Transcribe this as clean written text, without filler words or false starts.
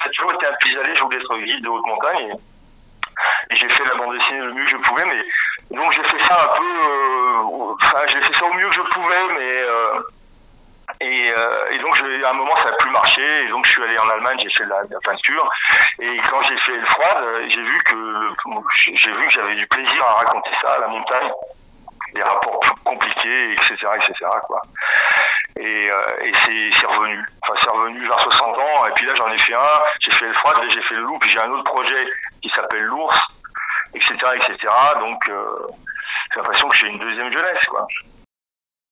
a toujours été un pis-aller, je voulais être guide de haute montagne. Et j'ai fait la bande dessinée le mieux que je pouvais, mais donc j'ai fait ça un peu, j'ai fait ça au mieux que je pouvais, mais et donc à un moment ça n'a plus marché, et donc je suis allé en Allemagne, j'ai fait de la peinture, et quand j'ai fait le froid, j'ai vu que j'avais du plaisir à raconter ça à la montagne, des rapports compliqués, etc., quoi. Et c'est revenu. Enfin, c'est revenu vers 60 ans, et puis là j'en ai fait un, j'ai fait le froid, j'ai fait le loup, puis j'ai un autre projet qui s'appelle l'ours, etc., etc. Donc j'ai l'impression que j'ai une deuxième jeunesse, quoi.